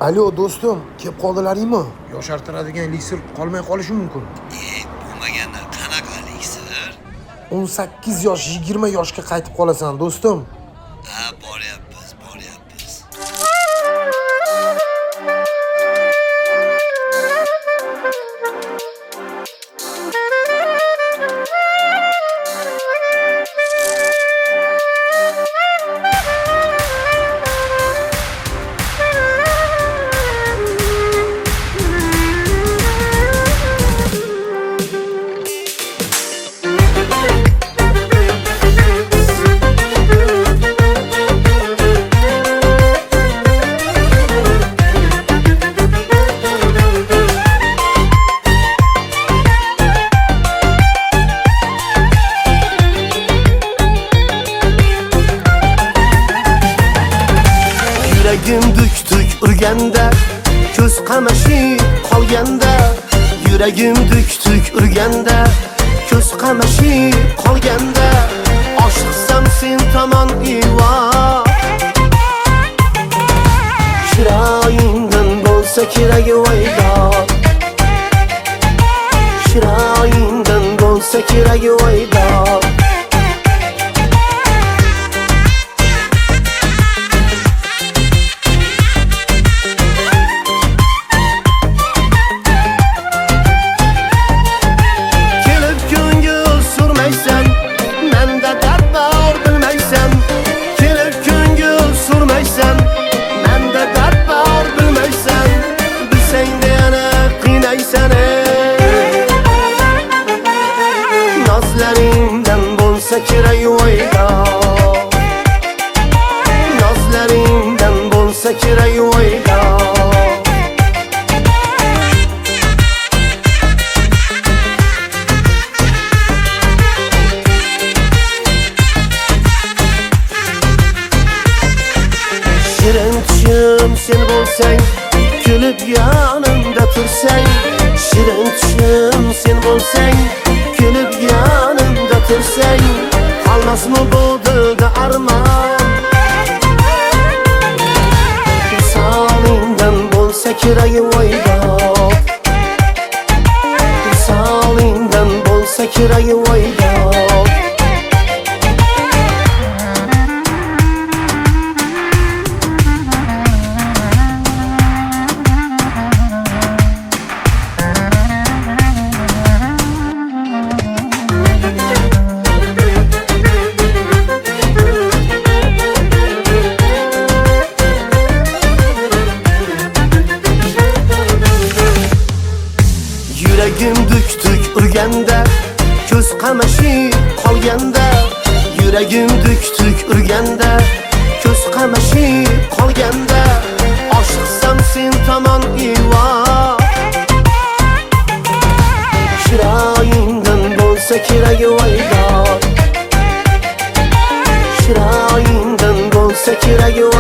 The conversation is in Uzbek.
Alo do'stim, kelib qoldilaringmi? Yoshartiradigan eliksir qolmay qolishi mumkin. Bo'lmaganda qanaqa eliksir? 18 yosh, 20 yoshga qaytib qolasan do'stim. Ha, boryapmiz. Yuragim duk urganda, ko'z qamashi qolganda. Yuragim duk urganda, ko'z qamashi qolganda. Oshiqsam sen tomon ivo, chiroyingdan bo'lsa kerak voydo. Chiroyingdan bo'lsa kerak voydo. Nazlaringdan bo'lsa kerak voydo. Nazlaringdan bo'lsa kerak voydo. Shirin tushim sen bo'lsang, kulib yonimda tursang. Shirin tushim sen bo'lsang, kulib yonimda tursang. Qolmasmi bu dilda armon? Visolingdan bo'lsa kerak voydo. Visolingdan bo'lsa kerak voydo. Yuragim duk urganda, ko'z qamashi qolganda. Yuragim duk urganda, ko'z qamashi qolganda. Oshiqsam sen tomon ivo, chiroyingdan bo'lsa kerak voydo. Chiroyingdan bo'lsa kerak